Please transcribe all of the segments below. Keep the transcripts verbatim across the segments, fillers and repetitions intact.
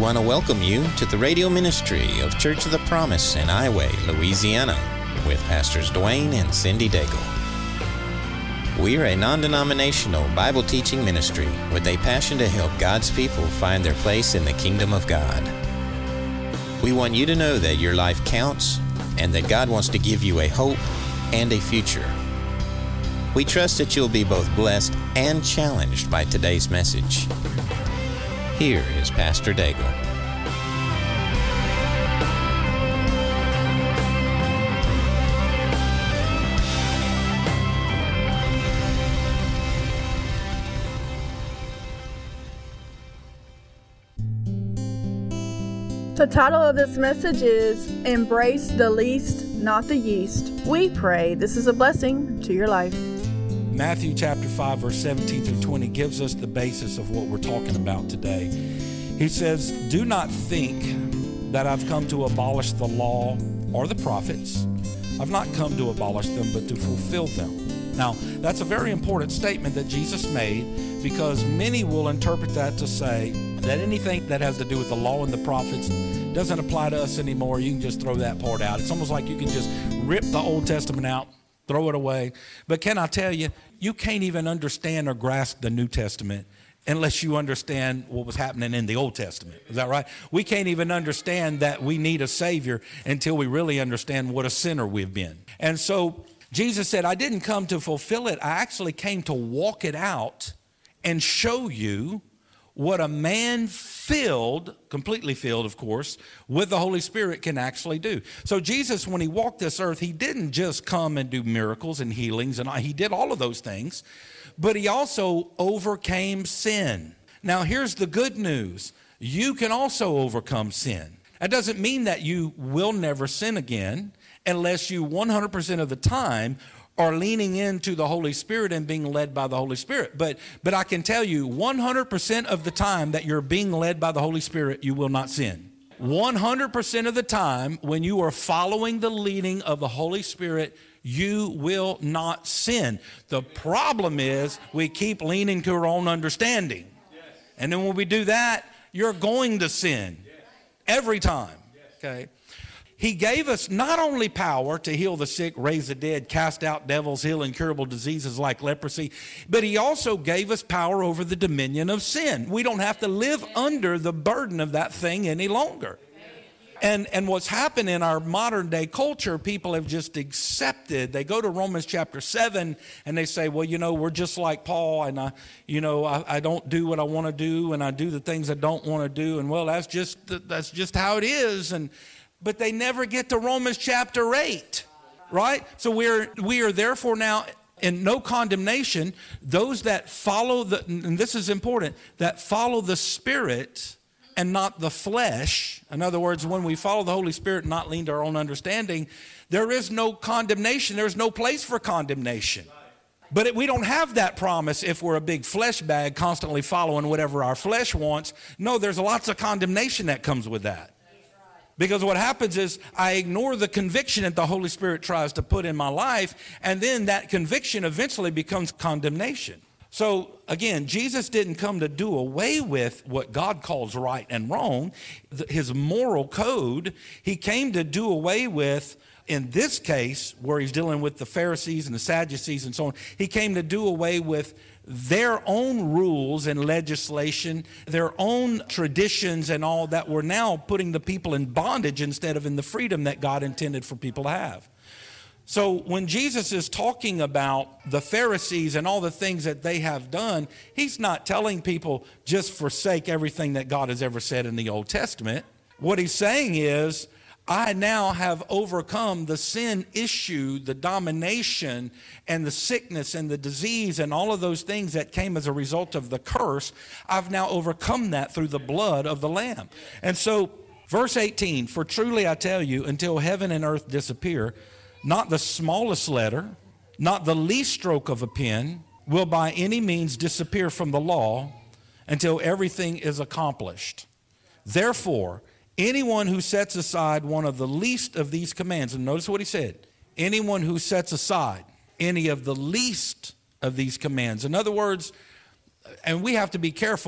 want to welcome you to the radio ministry of Church of the Promise in Highway, Louisiana, with Pastors Dwayne and Cindy Daigle. We are a non-denominational Bible teaching ministry with a passion to help God's people find their place in the kingdom of God. We want you to know that your life counts and that God wants to give you a hope and a future. We trust that you'll be both blessed and challenged by today's message. Here is Pastor Daigle. The title of this message is Embrace the Least, Not the Yeast. We pray this is a blessing to your life. Matthew chapter five, verse seventeen through twenty gives us the basis of what we're talking about today. He says, "Do not think that I've come to abolish the law or the prophets. I've not come to abolish them, but to fulfill them." Now, that's a very important statement that Jesus made, because many will interpret that to say that anything that has to do with the law and the prophets doesn't apply to us anymore. You can just throw that part out. It's almost like you can just rip the Old Testament out, throw it away. But can I tell you, you can't even understand or grasp the New Testament unless you understand what was happening in the Old Testament. Is that right? We can't even understand that we need a Savior until we really understand what a sinner we've been. And so Jesus said, I didn't come to fulfill it. I actually came to walk it out and show you what a man filled, completely filled, of course, with the Holy Spirit can actually do. So Jesus, when he walked this earth, he didn't just come and do miracles and healings, and he did all of those things, but he also overcame sin. Now, here's the good news. You can also overcome sin. That doesn't mean that you will never sin again unless you one hundred percent of the time are leaning into the Holy Spirit and being led by the Holy Spirit. But but I can tell you, one hundred percent of the time that you're being led by the Holy Spirit, you will not sin. one hundred percent of the time when you are following the leading of the Holy Spirit, you will not sin. The problem is we keep leaning to our own understanding. And then when we do that, you're going to sin every time. Okay? He gave us not only power to heal the sick, raise the dead, cast out devils, heal incurable diseases like leprosy, but he also gave us power over the dominion of sin. We don't have to live under the burden of that thing any longer. And and what's happened in our modern day culture, people have just accepted. They go to Romans chapter seven and they say, well, you know, we're just like Paul, and I, you know, I, I don't do what I want to do, and I do the things I don't want to do, and well, that's just that's just how it is. And but they never get to Romans chapter eight, right? So we're we are therefore now in no condemnation. Those that follow the, and this is important, that follow the Spirit and not the flesh. In other words, when we follow the Holy Spirit and not lean to our own understanding, there is no condemnation. There's no place for condemnation. But it, we don't have that promise if we're a big flesh bag constantly following whatever our flesh wants. No, there's lots of condemnation that comes with that. Because what happens is I ignore the conviction that the Holy Spirit tries to put in my life, and then that conviction eventually becomes condemnation. So again, Jesus didn't come to do away with what God calls right and wrong, his moral code. He came to do away with, in this case, where he's dealing with the Pharisees and the Sadducees and so on, he came to do away with their own rules and legislation, their own traditions and all that were now putting the people in bondage instead of in the freedom that God intended for people to have. So when Jesus is talking about the Pharisees and all the things that they have done, he's not telling people just forsake everything that God has ever said in the Old Testament. What he's saying is, I now have overcome the sin issue, the domination and the sickness and the disease and all of those things that came as a result of the curse. I've now overcome that through the blood of the Lamb. And so verse eighteen, for truly I tell you, until heaven and earth disappear, not the smallest letter, not the least stroke of a pen will by any means disappear from the law until everything is accomplished. Therefore, anyone who sets aside one of the least of these commands, and notice what he said, anyone who sets aside any of the least of these commands. In other words, and we have to be careful,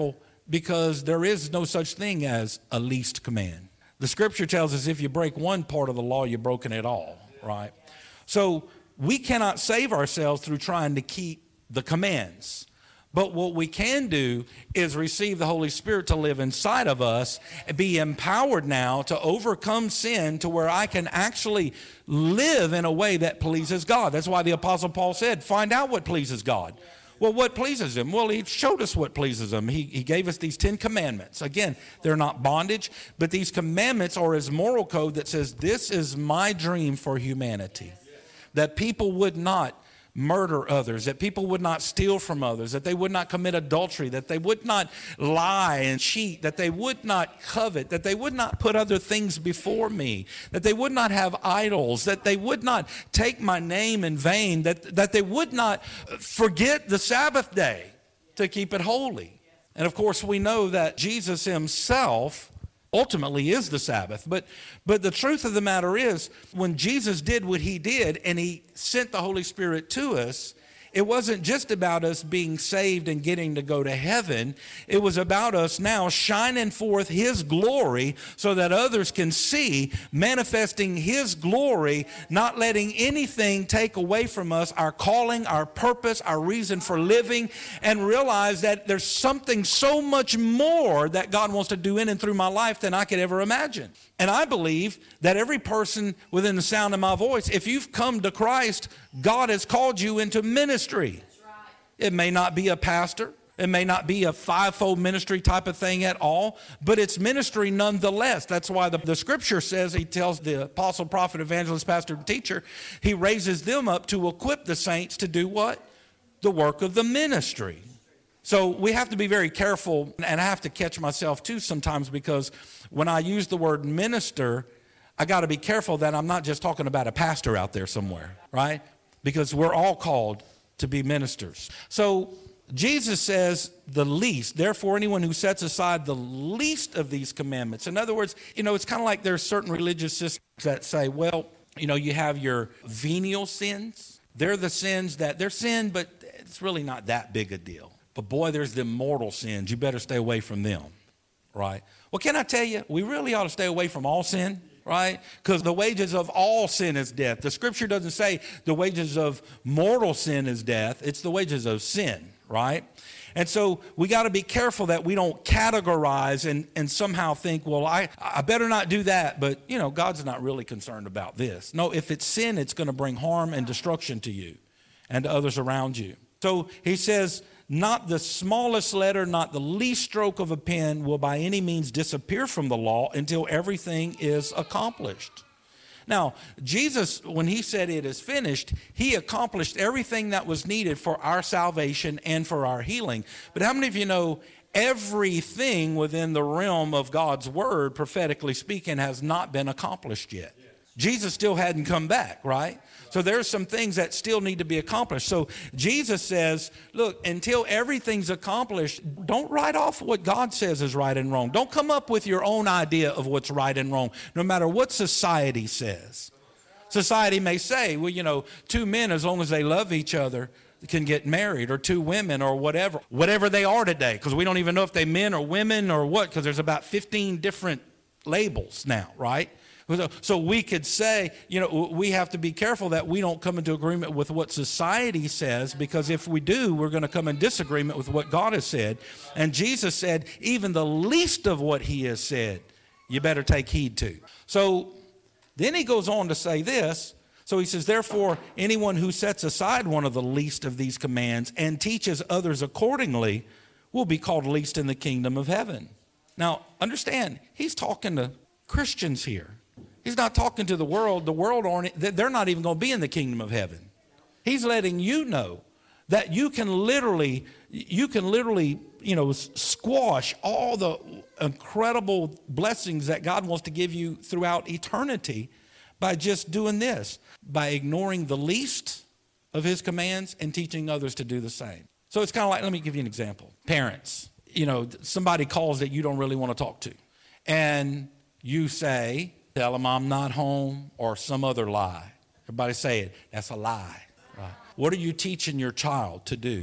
because there is no such thing as a least command. The scripture tells us if you break one part of the law, you've broken it all, right? So we cannot save ourselves through trying to keep the commands. But what we can do is receive the Holy Spirit to live inside of us and be empowered now to overcome sin to where I can actually live in a way that pleases God. That's why the Apostle Paul said, find out what pleases God. Well, what pleases him? Well, he showed us what pleases him. He, he gave us these Ten Commandments. Again, they're not bondage, but these commandments are his moral code that says, this is my dream for humanity. That people would not murder others, that people would not steal from others, that they would not commit adultery, that they would not lie and cheat, that they would not covet, that they would not put other things before me, that they would not have idols, that they would not take my name in vain, that, that they would not forget the Sabbath day to keep it holy. And of course, we know that Jesus himself ultimately is the Sabbath. But but the truth of the matter is, when Jesus did what he did and he sent the Holy Spirit to us, it wasn't just about us being saved and getting to go to heaven. It was about us now shining forth his glory so that others can see, manifesting his glory, not letting anything take away from us our calling, our purpose, our reason for living, and realize that there's something so much more that God wants to do in and through my life than I could ever imagine. And I believe that every person within the sound of my voice, if you've come to Christ, God has called you into ministry. It may not be a pastor. It may not be a fivefold ministry type of thing at all, but it's ministry nonetheless. That's why the, the scripture says, he tells the apostle, prophet, evangelist, pastor, and teacher, he raises them up to equip the saints to do what? The work of the ministry. So we have to be very careful, and I have to catch myself too sometimes, because when I use the word minister, I got to be careful that I'm not just talking about a pastor out there somewhere, right? Because we're all called to be ministers. So Jesus says the least, therefore anyone who sets aside the least of these commandments. In other words, you know, it's kind of like there's certain religious systems that say, well, you know, you have your venial sins. They're the sins that, they're sin, but it's really not that big a deal. But boy, there's the mortal sins. You better stay away from them, right? Well, can I tell you, we really ought to stay away from all sin, right? Because the wages of all sin is death. The scripture doesn't say the wages of mortal sin is death. It's the wages of sin, right? And so we got to be careful that we don't categorize and, and somehow think, well, I, I better not do that. But, you know, God's not really concerned about this. No, if it's sin, it's going to bring harm and destruction to you and to others around you. So he says, not the smallest letter, not the least stroke of a pen will by any means disappear from the law until everything is accomplished. Now, Jesus, when he said it is finished, he accomplished everything that was needed for our salvation and for our healing. But how many of you know everything within the realm of God's word, prophetically speaking, has not been accomplished yet? Jesus still hadn't come back, right? So there's some things that still need to be accomplished. So Jesus says, look, until everything's accomplished, don't write off what God says is right and wrong. Don't come up with your own idea of what's right and wrong, no matter what society says. Society may say, well, you know, two men, as long as they love each other, can get married, or two women, or whatever, whatever they are today, because we don't even know if they're men or women or what, because there's about fifteen different labels now, right? So we could say, you know, we have to be careful that we don't come into agreement with what society says, because if we do, we're going to come in disagreement with what God has said. And Jesus said, even the least of what he has said, you better take heed to. So then he goes on to say this. So he says, therefore, anyone who sets aside one of the least of these commands and teaches others accordingly will be called least in the kingdom of heaven. Now, understand, he's talking to Christians here. He's not talking to the world. The world aren't, they're not even going to be in the kingdom of heaven. He's letting you know that you can literally, you can literally, you know, squash all the incredible blessings that God wants to give you throughout eternity by just doing this, by ignoring the least of his commands and teaching others to do the same. So it's kind of like, let me give you an example. Parents, you know, somebody calls that you don't really want to talk to, and you say, tell them I'm not home, or some other lie. Everybody say it. That's a lie. Right? What are you teaching your child to do?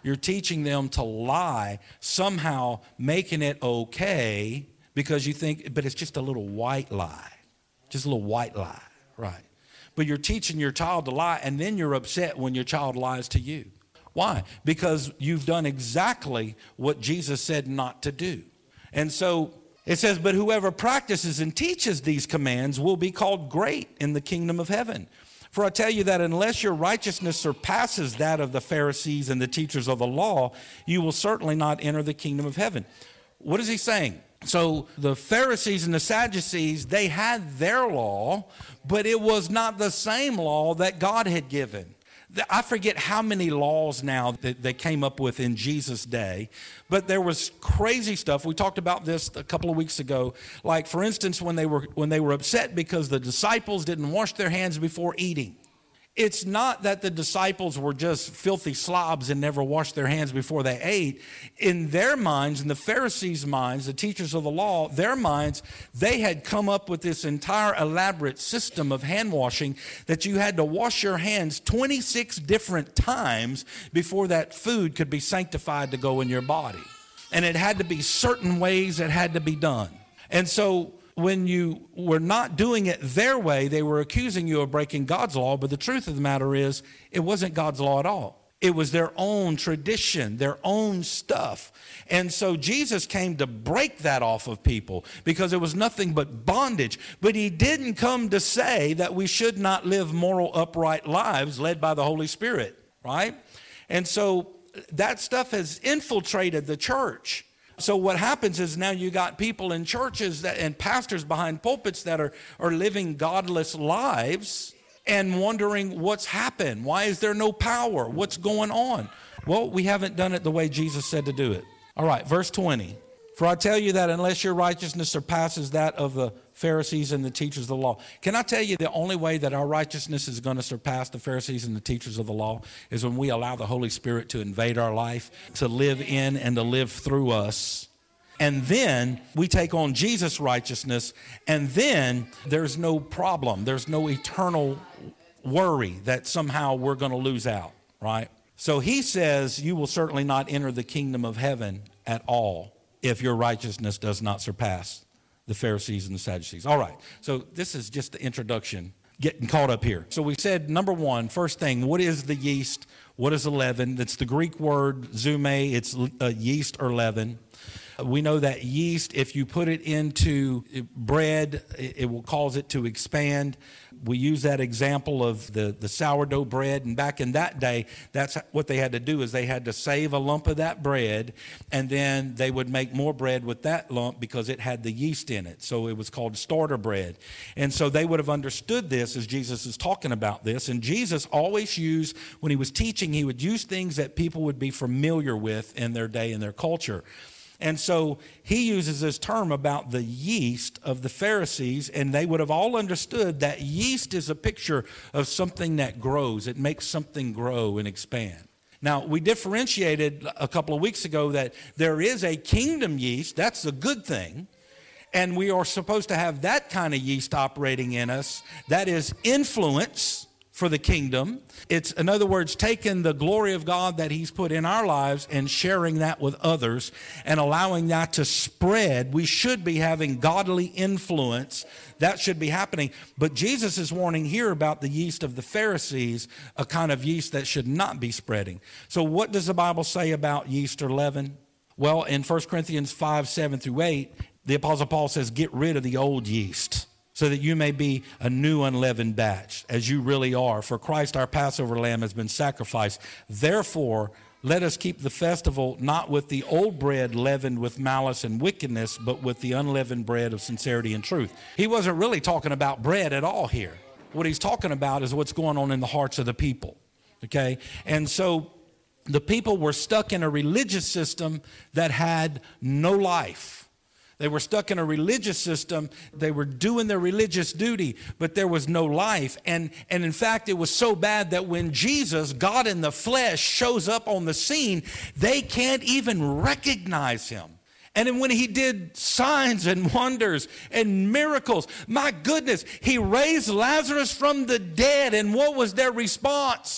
You're teaching them to lie, somehow making it okay because you think, but it's just a little white lie. Just a little white lie, right? But you're teaching your child to lie, and then you're upset when your child lies to you. Why? Because you've done exactly what Jesus said not to do. And so it says, but whoever practices and teaches these commands will be called great in the kingdom of heaven. For I tell you that unless your righteousness surpasses that of the Pharisees and the teachers of the law, you will certainly not enter the kingdom of heaven. What is he saying? So the Pharisees and the Sadducees, they had their law, but it was not the same law that God had given. I forget how many laws now that they came up with in Jesus' day, but there was crazy stuff. We talked about this a couple of weeks ago. Like, for instance, when they were when they were upset because the disciples didn't wash their hands before eating. It's not that the disciples were just filthy slobs and never washed their hands before they ate. In their minds, in the Pharisees' minds, the teachers of the law, their minds, they had come up with this entire elaborate system of hand washing that you had to wash your hands twenty-six different times before that food could be sanctified to go in your body. And it had to be certain ways it had to be done. And so when you were not doing it their way, they were accusing you of breaking God's law. But the truth of the matter is, it wasn't God's law at all. It was their own tradition, their own stuff. And so Jesus came to break that off of people because it was nothing but bondage. But he didn't come to say that we should not live moral, upright lives led by the Holy Spirit, right? And so that stuff has infiltrated the church. So what happens is now you got people in churches that, and pastors behind pulpits that are, are living godless lives and wondering what's happened. Why is there no power? What's going on? Well, we haven't done it the way Jesus said to do it. All right, verse twenty. For I tell you that unless your righteousness surpasses that of the Pharisees and the teachers of the law. Can I tell you the only way that our righteousness is going to surpass the Pharisees and the teachers of the law is when we allow the Holy Spirit to invade our life, to live in and to live through us. And then we take on Jesus' righteousness, and then there's no problem. There's no eternal worry that somehow we're going to lose out, right? So he says you will certainly not enter the kingdom of heaven at all if your righteousness does not surpass the Pharisees and the Sadducees. All right, so this is just the introduction, getting caught up here. So we said, number one, first thing, what is the yeast? What is the leaven? That's the Greek word zume. It's uh, yeast or leaven. We know that yeast, if you put it into bread, it will cause it to expand. We use that example of the, the sourdough bread. And back in that day, that's what they had to do is they had to save a lump of that bread, and then they would make more bread with that lump because it had the yeast in it. So it was called starter bread. And so they would have understood this as Jesus is talking about this. And Jesus always used, when he was teaching, he would use things that people would be familiar with in their day and their culture. And so he uses this term about the yeast of the Pharisees, and they would have all understood that yeast is a picture of something that grows. It makes something grow and expand. Now, we differentiated a couple of weeks ago that there is a kingdom yeast. That's a good thing. And we are supposed to have that kind of yeast operating in us. That is influence for the kingdom. It's, in other words, taking the glory of God that he's put in our lives and sharing that with others and allowing that to spread. We should be having godly influence. That should be happening. But Jesus is warning here about the yeast of the Pharisees, a kind of yeast that should not be spreading. So what does the Bible say about yeast or leaven? Well, in First Corinthians five, seven through eight, the Apostle Paul says, get rid of the old yeast, so that you may be a new unleavened batch, as you really are. For Christ our Passover lamb has been sacrificed. Therefore, let us keep the festival not with the old bread leavened with malice and wickedness, but with the unleavened bread of sincerity and truth. He wasn't really talking about bread at all here. What he's talking about is what's going on in the hearts of the people, okay? And so the people were stuck in a religious system that had no life. They were stuck in a religious system. They were doing their religious duty, but there was no life. And, and in fact, it was so bad that when Jesus, God in the flesh, shows up on the scene, they can't even recognize him. And then when he did signs and wonders and miracles, my goodness, he raised Lazarus from the dead. And what was their response?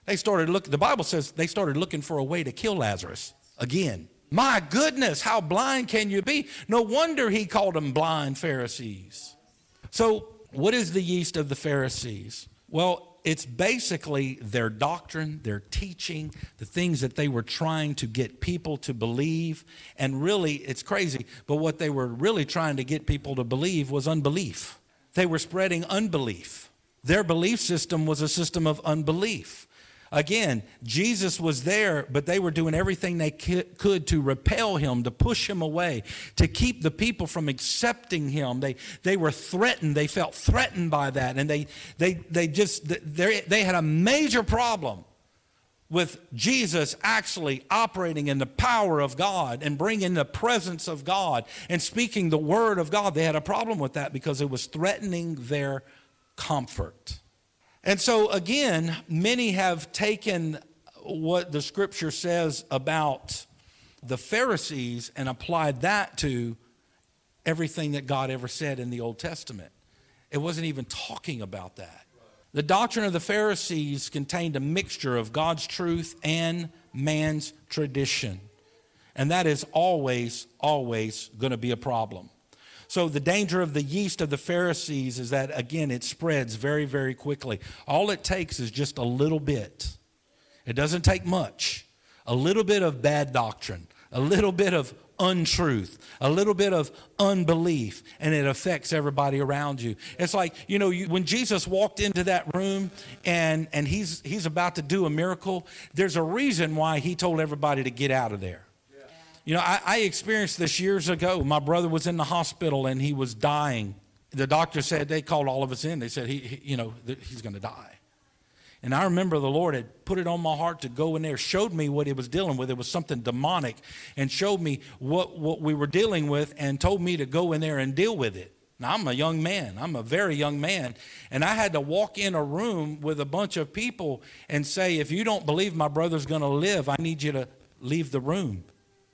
They started looking, the Bible says they started looking for a way to kill Lazarus again. My goodness, how blind can you be? No wonder he called them blind Pharisees. So what is the yeast of the Pharisees? Well, it's basically their doctrine, their teaching, the things that they were trying to get people to believe. And really, it's crazy, but what they were really trying to get people to believe was unbelief. They were spreading unbelief. Their belief system was a system of unbelief. Again, Jesus was there, but they were doing everything they could to repel him, to push him away, to keep the people from accepting him. They they were threatened. They felt threatened by that, and they they they just they they had a major problem with Jesus actually operating in the power of God and bringing the presence of God and speaking the word of God. They had a problem with that because it was threatening their comfort. And so again, many have taken what the scripture says about the Pharisees and applied that to everything that God ever said in the Old Testament. It wasn't even talking about that. The doctrine of the Pharisees contained a mixture of God's truth and man's tradition. And that is always, always going to be a problem. So the danger of the yeast of the Pharisees is that, again, it spreads very, very quickly. All it takes is just a little bit. It doesn't take much. A little bit of bad doctrine, a little bit of untruth, a little bit of unbelief, and it affects everybody around you. It's like, you know, you, when Jesus walked into that room and, and he's, he's about to do a miracle, there's a reason why he told everybody to get out of there. You know, I, I experienced this years ago. My brother was in the hospital and he was dying. The doctor said, they called all of us in. They said, he, he you know, he's going to die. And I remember the Lord had put it on my heart to go in there, showed me what he was dealing with. It was something demonic, and showed me what, what we were dealing with and told me to go in there and deal with it. Now, I'm a young man. I'm a very young man. And I had to walk in a room with a bunch of people and say, if you don't believe my brother's going to live, I need you to leave the room.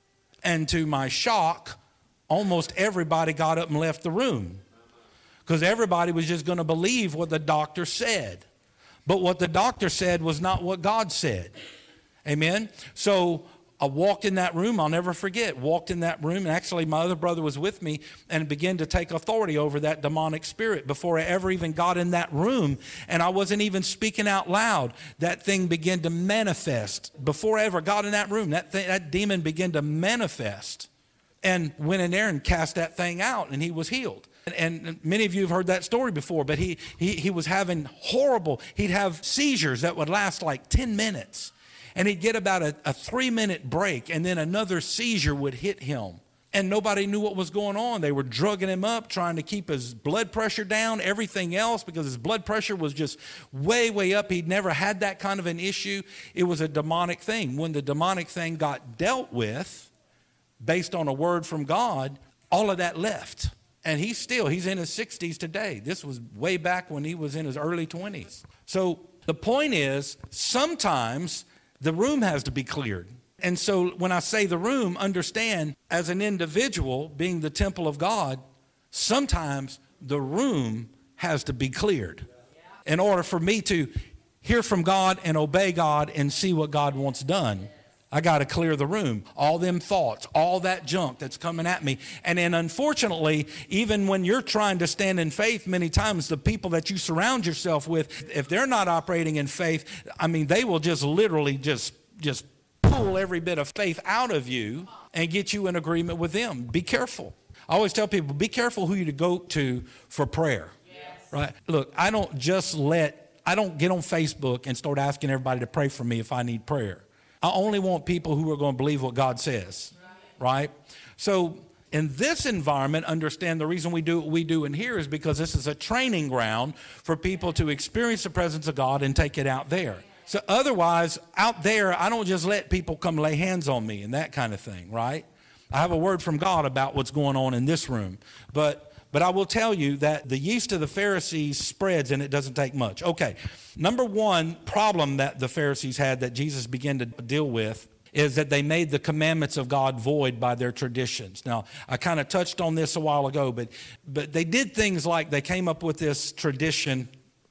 And to my shock, almost everybody got up and left the room because everybody was just going to believe what the doctor said. But what the doctor said was not what God said. Amen? So I walked in that room. I'll never forget. Walked in that room. And actually, my other brother was with me and began to take authority over that demonic spirit before I ever even got in that room. And I wasn't even speaking out loud. That thing began to manifest. Before I ever got in that room, that, thing, that demon began to manifest. And went in there and cast that thing out, and he was healed. And, and many of you have heard that story before, but he, he, he was having horrible, he'd have seizures that would last like ten minutes. And he'd get about a, a three-minute break, and then another seizure would hit him. And nobody knew what was going on. They were drugging him up, trying to keep his blood pressure down, everything else, because his blood pressure was just way, way up. He'd never had that kind of an issue. It was a demonic thing. When the demonic thing got dealt with, based on a word from God, all of that left. And he's still, he's in his sixties today. This was way back when he was in his early twenties. So the point is, sometimes the room has to be cleared. And so when I say the room, understand, as an individual being the temple of God, sometimes the room has to be cleared in order for me to hear from God and obey God and see what God wants done. I got to clear the room. All them thoughts, all that junk that's coming at me. And then unfortunately, even when you're trying to stand in faith, many times the people that you surround yourself with, if they're not operating in faith, I mean, they will just literally just, just pull every bit of faith out of you and get you in agreement with them. Be careful. I always tell people, be careful who you to go to for prayer. Yes. Right? Look, I don't just let, I don't get on Facebook and start asking everybody to pray for me if I need prayer. I only want people who are going to believe what God says, right? So in this environment, understand the reason we do what we do in here is because this is a training ground for people to experience the presence of God and take it out there. So otherwise, out there, I don't just let people come lay hands on me and that kind of thing, right? I have a word from God about what's going on in this room. But But I will tell you that the yeast of the Pharisees spreads, and it doesn't take much. Okay, number one problem that the Pharisees had that Jesus began to deal with is that they made the commandments of God void by their traditions. Now, I kind of touched on this a while ago, but but they did things like they came up with this tradition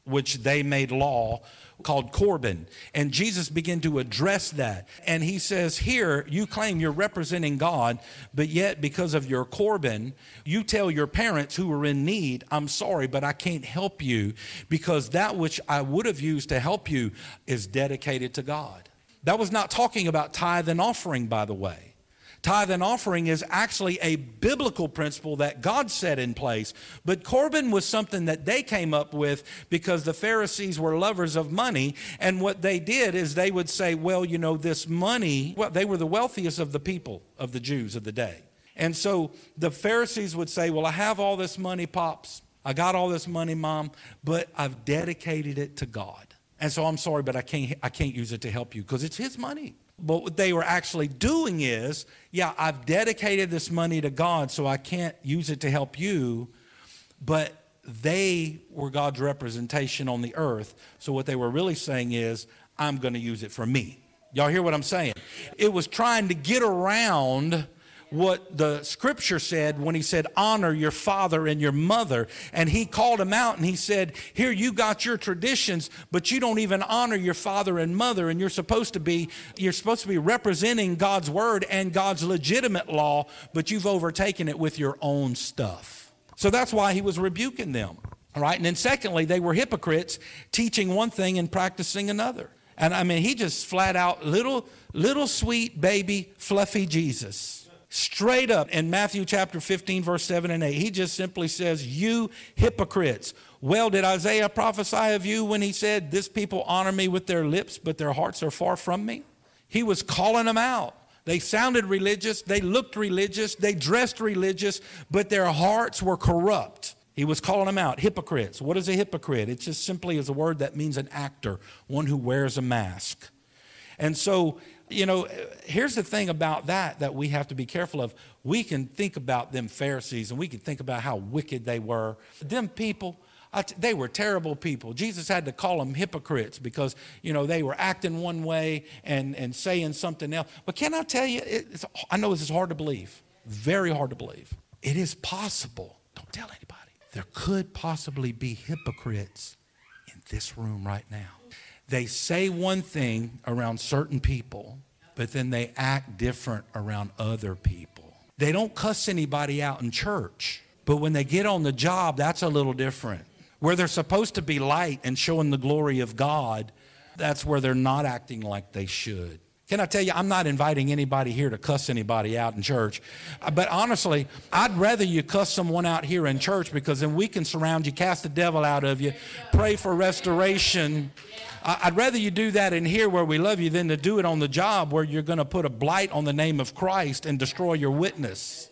which they made law, called Corban. And Jesus began to address that. And he says, here, you claim you're representing God, but yet because of your Corban, you tell your parents who are in need, I'm sorry, but I can't help you because that which I would have used to help you is dedicated to God. That was not talking about tithe and offering, by the way. Tithe and offering is actually a biblical principle that God set in place. But Corban was something that they came up with because the Pharisees were lovers of money. And what they did is they would say, well, you know, this money, well, they were the wealthiest of the people, of the Jews of the day. And so the Pharisees would say, well, I have all this money, Pops. I got all this money, Mom, but I've dedicated it to God. And so I'm sorry, but I can't, I can't use it to help you because it's his money. But what they were actually doing is, yeah, I've dedicated this money to God, so I can't use it to help you. But they were God's representation on the earth. So what they were really saying is, I'm going to use it for me. Y'all hear what I'm saying? It was trying to get around what the scripture said when he said, honor your father and your mother. And he called them out and he said, here, you got your traditions, but you don't even honor your father and mother. And you're supposed to be, you're supposed to be representing God's word and God's legitimate law, but you've overtaken it with your own stuff. So that's why he was rebuking them. All right. And then secondly, they were hypocrites, teaching one thing and practicing another. And I mean, he just flat out, little, little sweet baby, fluffy Jesus. Straight up in Matthew chapter fifteen, verse seven and eight, he just simply says, you hypocrites. Well, did Isaiah prophesy of you when he said, this people honor me with their lips, but their hearts are far from me? He was calling them out. They sounded religious. They looked religious. They dressed religious, but their hearts were corrupt. He was calling them out, hypocrites. What is a hypocrite? It just simply is a word that means an actor, one who wears a mask. And so, you know, here's the thing about that that we have to be careful of. We can think about them Pharisees and we can think about how wicked they were. Them people, they were terrible people. Jesus had to call them hypocrites because, you know, they were acting one way and, and saying something else. But can I tell you, it's, I know this is hard to believe, very hard to believe. It is possible, don't tell anybody, there could possibly be hypocrites in this room right now. They say one thing around certain people, but then they act different around other people. They don't cuss anybody out in church, but when they get on the job, that's a little different. Where they're supposed to be light and showing the glory of God, that's where they're not acting like they should. Can I tell you, I'm not inviting anybody here to cuss anybody out in church. But honestly, I'd rather you cuss someone out here in church because then we can surround you, cast the devil out of you, pray for restoration. I'd rather you do that in here where we love you than to do it on the job where you're going to put a blight on the name of Christ and destroy your witness.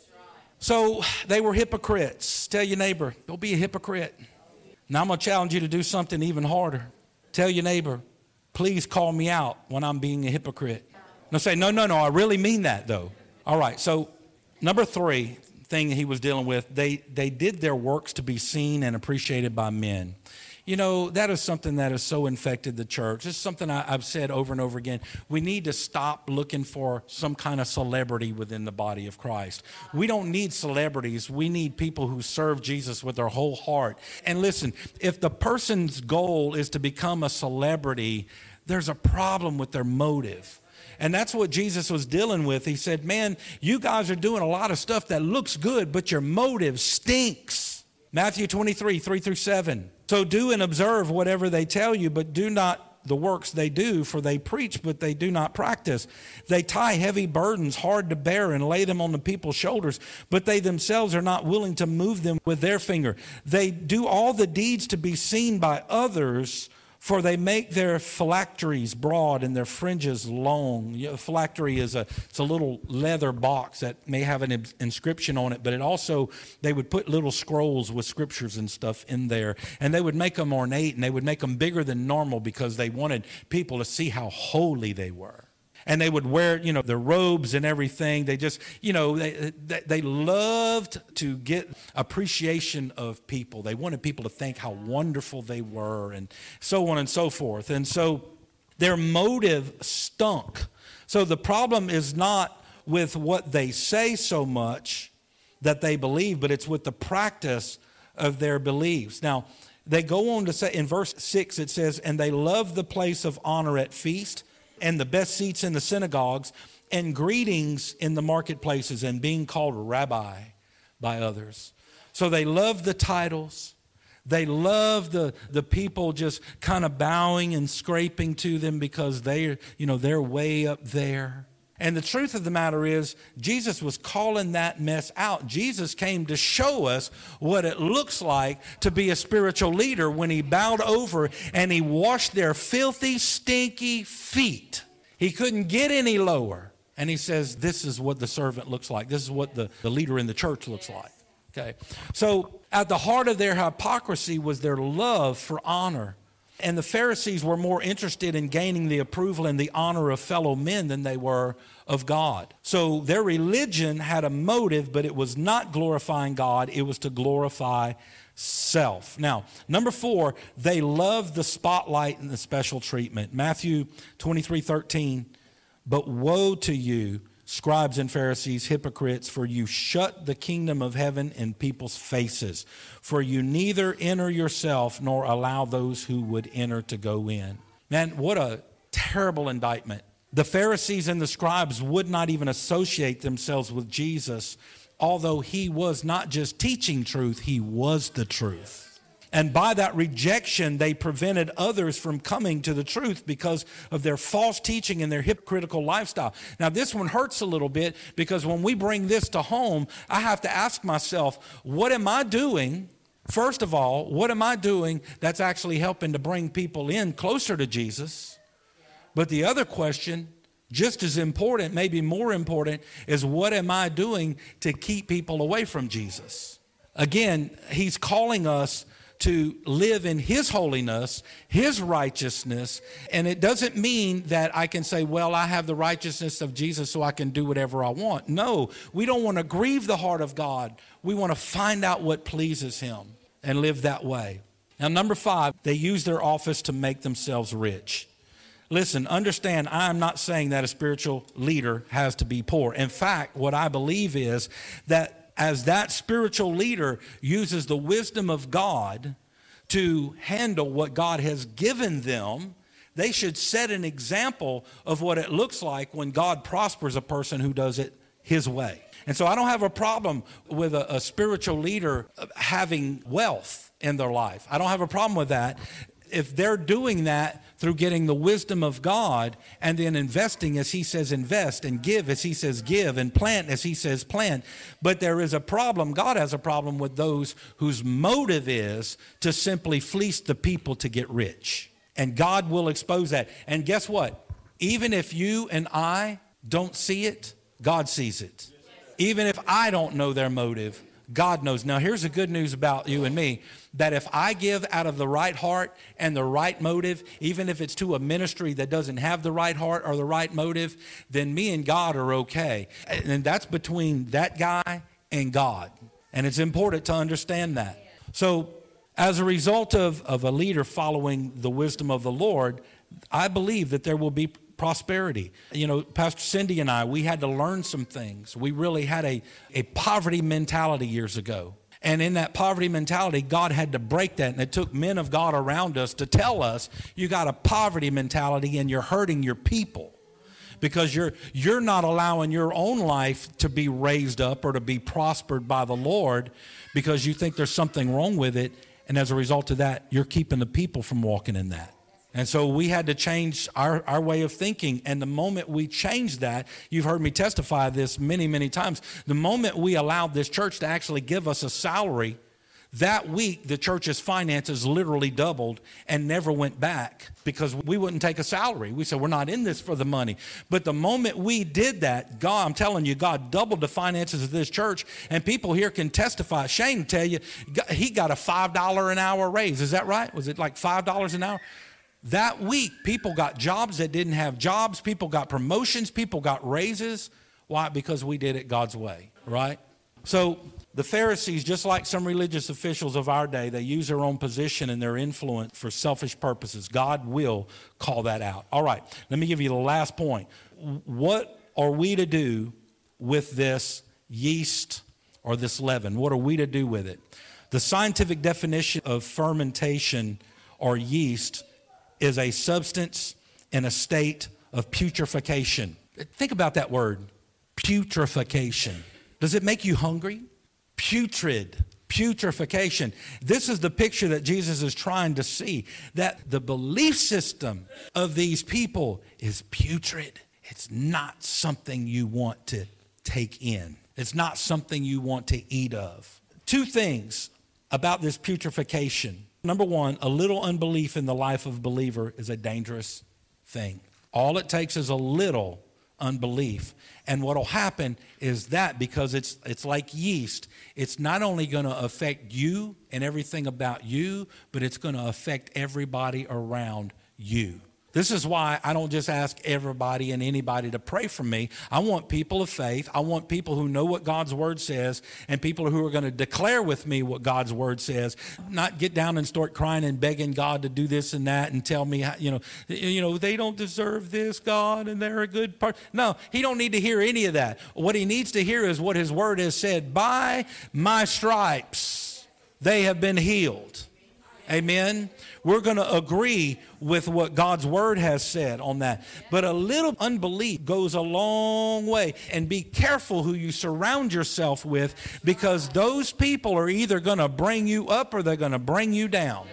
So they were hypocrites. Tell your neighbor, don't be a hypocrite. Now I'm going to challenge you to do something even harder. Tell your neighbor, please call me out when I'm being a hypocrite. Now say, no, no, no, I really mean that though. All right, so number three thing he was dealing with, they, they did their works to be seen and appreciated by men. You know, that is something that has so infected the church. It's something I, I've said over and over again. We need to stop looking for some kind of celebrity within the body of Christ. We don't need celebrities. We need people who serve Jesus with their whole heart. And listen, if the person's goal is to become a celebrity, there's a problem with their motive. And that's what Jesus was dealing with. He said, man, you guys are doing a lot of stuff that looks good, but your motive stinks. Matthew twenty-three, three through seven. So do and observe whatever they tell you, but do not the works they do, for they preach, but they do not practice. They tie heavy burdens hard to bear and lay them on the people's shoulders, but they themselves are not willing to move them with their finger. They do all the deeds to be seen by others, for they make their phylacteries broad and their fringes long. You know, phylactery is a, it's a little leather box that may have an inscription on it, but it also, they would put little scrolls with scriptures and stuff in there, and they would make them ornate, and they would make them bigger than normal because they wanted people to see how holy they were. And they would wear, you know, their robes and everything. They just, you know, they, they they loved to get appreciation of people. They wanted people to think how wonderful they were and so on and so forth. And so their motive stunk. So the problem is not with what they say so much that they believe, but it's with the practice of their beliefs. Now, They go on to say, in verse six, it says, and they love the place of honor at feast and the best seats in the synagogues and greetings in the marketplaces and being called rabbi by others. So they love the titles. They love the, the people just kind of bowing and scraping to them because they, you know, they're way up there. And the truth of the matter is, Jesus was calling that mess out. Jesus came to show us what it looks like to be a spiritual leader when he bowed over and he washed their filthy, stinky feet. He couldn't get any lower. And he says, this is what the servant looks like. This is what the, the leader in the church looks like. Okay. So at the heart of their hypocrisy was their love for honor. And the Pharisees were more interested in gaining the approval and the honor of fellow men than they were of God. So their religion had a motive, but it was not glorifying God. It was to glorify self. Now, number four, they loved the spotlight and the special treatment. Matthew twenty-three thirteen, but woe to you, scribes and Pharisees, hypocrites, for you shut the kingdom of heaven in people's faces. For you neither enter yourself nor allow those who would enter to go in. Man, what a terrible indictment. The Pharisees and the scribes would not even associate themselves with Jesus, although he was not just teaching truth, he was the truth. And by that rejection, they prevented others from coming to the truth because of their false teaching and their hypocritical lifestyle. Now, this one hurts a little bit because when we bring this to home, I have to ask myself, what am I doing? First of all, what am I doing that's actually helping to bring people in closer to Jesus? But the other question, just as important, maybe more important, is what am I doing to keep people away from Jesus? Again, he's calling us to live in his holiness, his righteousness. And it doesn't mean that I can say, well, I have the righteousness of Jesus so I can do whatever I want. No, we don't want to grieve the heart of God. We want to find out what pleases him and live that way. Now, number five, they use their office to make themselves rich. Listen, understand, I'm not saying that a spiritual leader has to be poor. In fact, what I believe is that as that spiritual leader uses the wisdom of God to handle what God has given them, they should set an example of what it looks like when God prospers a person who does it his way. And so I don't have a problem with a, a spiritual leader having wealth in their life. I don't have a problem with that if they're doing that through getting the wisdom of God and then investing as he says invest, and give as he says give, and plant as he says plant. But there is a problem. God has a problem with those whose motive is to simply fleece the people to get rich. And God will expose that. And guess what? Even if you and I don't see it, God sees it. Even if I don't know their motive, God knows. Now, here's the good news about you and me, that if I give out of the right heart and the right motive, even if it's to a ministry that doesn't have the right heart or the right motive, then me and God are okay. And that's between that guy and God. And it's important to understand that. So as a result of, of a leader following the wisdom of the Lord, I believe that there will be prosperity. You know, Pastor Cindy and I, we had to learn some things. We really had a, a poverty mentality years ago. And in that poverty mentality, God had to break that. And it took men of God around us to tell us, you got a poverty mentality and you're hurting your people. Because you're you're not allowing your own life to be raised up or to be prospered by the Lord because you think there's something wrong with it. And as a result of that, you're keeping the people from walking in that. And so we had to change our, our way of thinking. And the moment we changed that, you've heard me testify this many, many times. The moment we allowed this church to actually give us a salary, that week the church's finances literally doubled and never went back because we wouldn't take a salary. We said, we're not in this for the money. But the moment we did that, God, I'm telling you, God doubled the finances of this church. And people here can testify. Shane tell you, he got a five dollars an hour raise. Is that right? Was it like five dollars an hour? That week, people got jobs that didn't have jobs. People got promotions. People got raises. Why? Because we did it God's way, right? So the Pharisees, just like some religious officials of our day, they use their own position and their influence for selfish purposes. God will call that out. All right, let me give you the last point. What are we to do with this yeast or this leaven? What are we to do with it? The scientific definition of fermentation or yeast is a substance in a state of putrefaction. Think about that word, putrefaction. Does it make you hungry? Putrid, putrefaction. This is the picture that Jesus is trying to see, that the belief system of these people is putrid. It's not something you want to take in. It's not something you want to eat of. Two things about this putrefaction. Number one, a little unbelief in the life of a believer is a dangerous thing. All it takes is a little unbelief. And what will happen is that because it's it's like yeast, it's not only going to affect you and everything about you, but it's going to affect everybody around you. This is why I don't just ask everybody and anybody to pray for me. I want people of faith. I want people who know what God's word says and people who are going to declare with me what God's word says, not get down and start crying and begging God to do this and that and tell me, how, you know, you know, they don't deserve this, God, and they're a good part. No, he don't need to hear any of that. What he needs to hear is what his word has said. By my stripes, they have been healed. Amen. We're going to agree with what God's word has said on that. But a little unbelief goes a long way. And be careful who you surround yourself with, because those people are either going to bring you up or they're going to bring you down.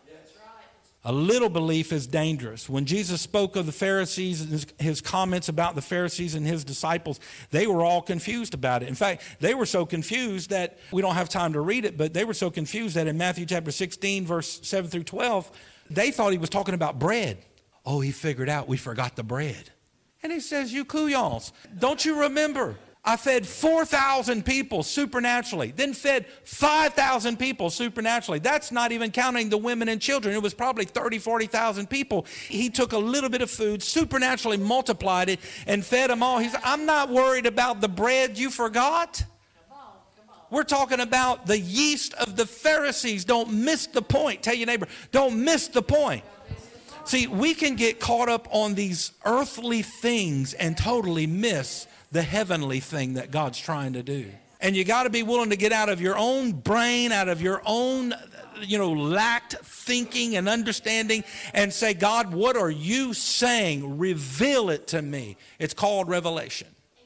A little belief is dangerous. When Jesus spoke of the Pharisees and his, his comments about the Pharisees and his disciples, they were all confused about it. In fact, they were so confused that we don't have time to read it, but they were so confused that in Matthew chapter sixteen, verse seven through twelve, they thought he was talking about bread. Oh, he figured out we forgot the bread. And he says, you couillons, don't you remember? I fed four thousand people supernaturally, then fed five thousand people supernaturally. That's not even counting the women and children. It was probably thirty, forty thousand people. He took a little bit of food, supernaturally multiplied it, and fed them all. He said, I'm not worried about the bread you forgot. Come on, come on. We're talking about the yeast of the Pharisees. Don't miss the point. Tell your neighbor, don't miss the point. See, we can get caught up on these earthly things and totally miss the heavenly thing that God's trying to do. And you got to be willing to get out of your own brain, out of your own, you know, lacked thinking and understanding and say, God, what are you saying? Reveal it to me. It's called revelation.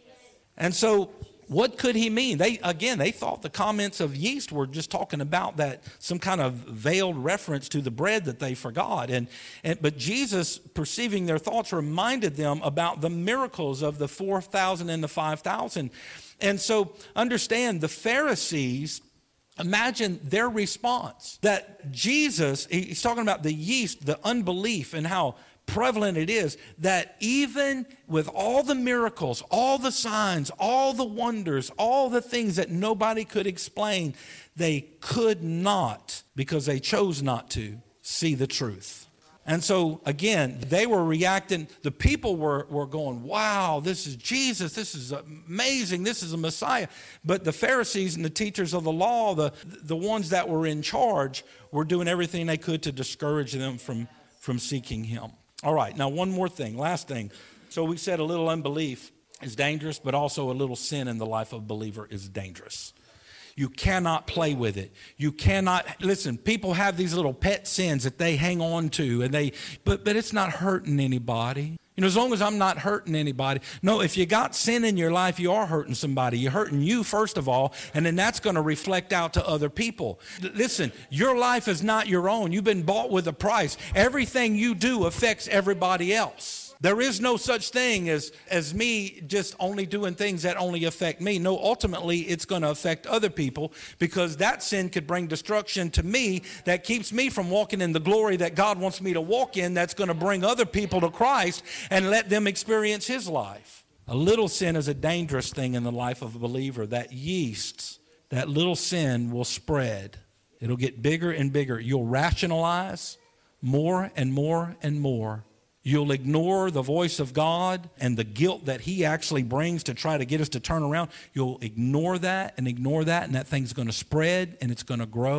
And so what could he mean? They, again, they thought the comments of yeast were just talking about that, some kind of veiled reference to the bread that they forgot. And, and but Jesus, perceiving their thoughts, reminded them about the miracles of the four thousand and the five thousand. And so understand, the Pharisees, imagine their response. That Jesus, he's talking about the yeast, the unbelief, and how prevalent it is, that even with all the miracles, all the signs, all the wonders, all the things that nobody could explain, they could not, because they chose not to, see the truth. And so, again, they were reacting. The people were, were going, wow, this is Jesus. This is amazing. This is a Messiah. But the Pharisees and the teachers of the law, the, the ones that were in charge, were doing everything they could to discourage them from, from seeking him. All right, now one more thing, last thing. So we said a little unbelief is dangerous, but also a little sin in the life of a believer is dangerous. You cannot play with it. You cannot, listen, people have these little pet sins that they hang on to, and they, but, but it's not hurting anybody. You know, as long as I'm not hurting anybody. No, if you got sin in your life, you are hurting somebody. You're hurting you, first of all, and then that's going to reflect out to other people. Listen, your life is not your own. You've been bought with a price. Everything you do affects everybody else. There is no such thing as, as me just only doing things that only affect me. No, ultimately, it's going to affect other people, because that sin could bring destruction to me that keeps me from walking in the glory that God wants me to walk in, that's going to bring other people to Christ and let them experience his life. A little sin is a dangerous thing in the life of a believer. That yeast, that little sin will spread. It'll get bigger and bigger. You'll rationalize more and more and more. You'll ignore the voice of God and the guilt that he actually brings to try to get us to turn around. You'll ignore that and ignore that, and that thing's going to spread and it's going to grow.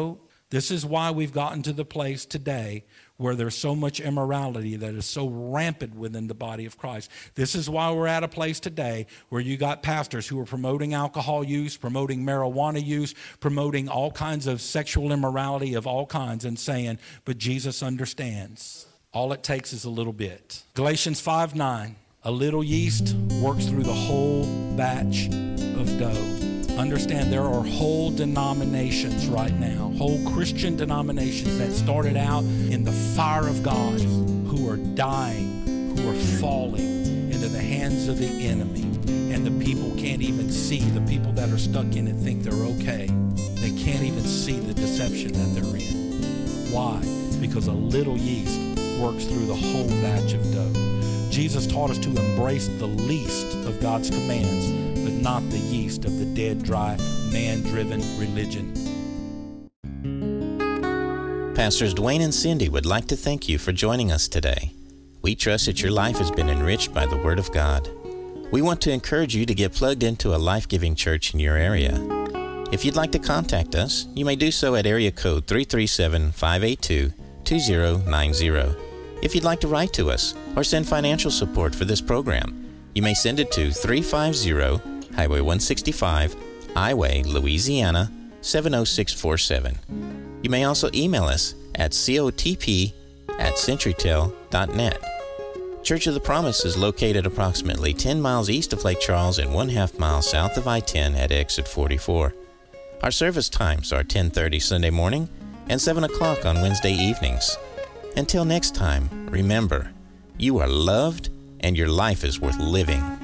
This is why we've gotten to the place today where there's so much immorality that is so rampant within the body of Christ. This is why we're at a place today where you got pastors who are promoting alcohol use, promoting marijuana use, promoting all kinds of sexual immorality of all kinds, and saying, but Jesus understands. All it takes is a little bit. Galatians five nine, a little yeast works through the whole batch of dough. Understand there are whole denominations right now, whole Christian denominations that started out in the fire of God who are dying, who are falling into the hands of the enemy. And the people can't even see. The people that are stuck in it think they're okay. They can't even see the deception that they're in. Why? Because a little yeast works through the whole batch of dough. Jesus taught us to embrace the least of God's commands, but not the yeast of the dead, dry, man-driven religion. Pastors Dwayne and Cindy would like to thank you for joining us today. We trust that your life has been enriched by the Word of God. We want to encourage you to get plugged into a life-giving church in your area. If you'd like to contact us, you may do so at area code three three seven, five eight two, two zero nine zero. If you'd like to write to us or send financial support for this program, you may send it to three five zero, Highway one sixty-five, Iway, Louisiana, seven oh six four seven. You may also email us at cotp at centurytel dot net. Church of the Promise is located approximately ten miles east of Lake Charles and one half mile south of I ten at exit forty-four. Our service times are ten thirty Sunday morning and seven o'clock on Wednesday evenings. Until next time, remember, you are loved and your life is worth living.